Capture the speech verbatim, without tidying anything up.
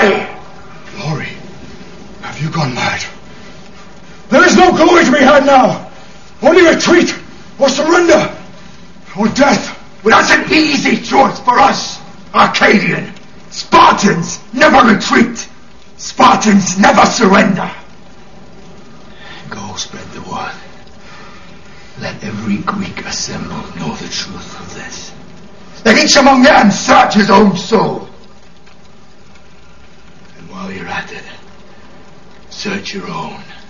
glory! Glory? Have you gone mad? There is no glory to be had now. Only retreat, or surrender, or death. Well, that's an easy choice for us, Arcadian. Spartans never retreat. Spartans never surrender. Go spread the word. Let every Greek assembled know the truth of this. Let each among them search his own soul. And while you're at it, search your own.